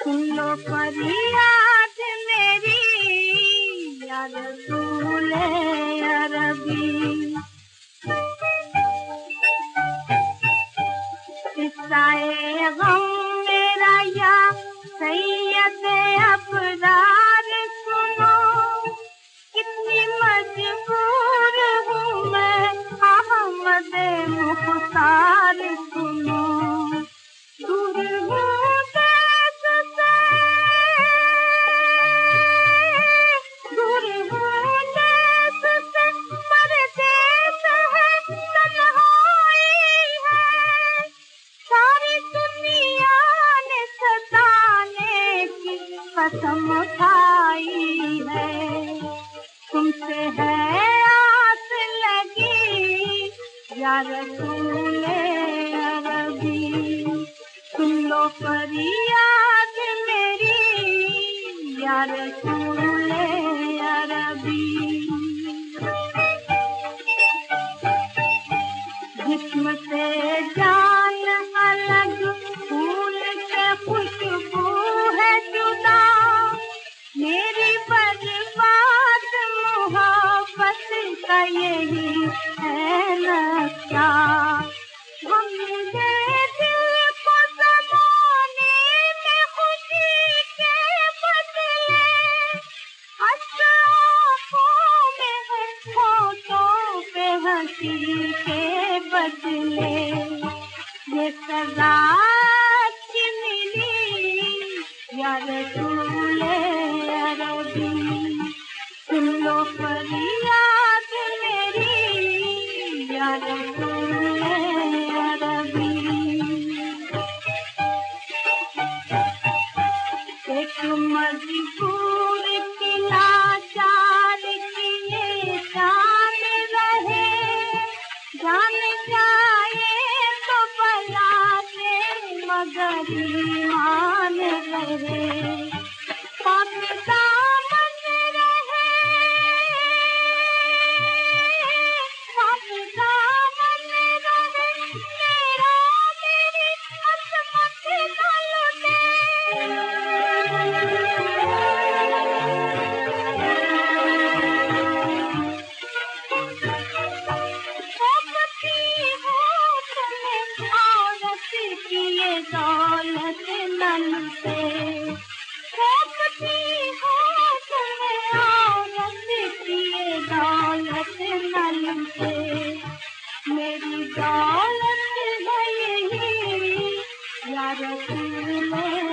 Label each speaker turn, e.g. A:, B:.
A: सुन लो फरियाद मेरी या रसूल अरबी। किस्साए गम मेरा या सैयद अबरार सुनो, कितनी मजबूर हूँ मैं अहमद मुख्तार सुनो। दूर हूँ देश से, दूर हूँ देश से, परदेश है तन्हाई है। सारी दुनिया ने सताने की कसम खाई है। तुमसे है आस लगी या रसूल अरबी। सुन लो फरियाद मेरी या रसूल अरबी। जिस्म से जान अलग, फूल से खुशबू है जुदा। मेरी बर्बाद मोहब्बत का यही है नक्शा। हम मेरे दिल को ज़माने में खुशी के बदले, आँखों में है, होठों पे हंसी के बदले। ये सज़ा अच्छी मिली या रसूल अरबी। सुन लो फरियाद मेरी या रसूल अरबी। एक मजबूर की लाचार की ये शान रहे, जान जाए तो भला से मगर ईमान रहे। पाक दामन रहे, पाक दामन रहे, मेरा मेरी असमत न लुटे। ये दौलत न लुटे, खोपती हो तुम्हें औरत की ये दौलत न लुटे। मेरी दौलत है यही या रसूल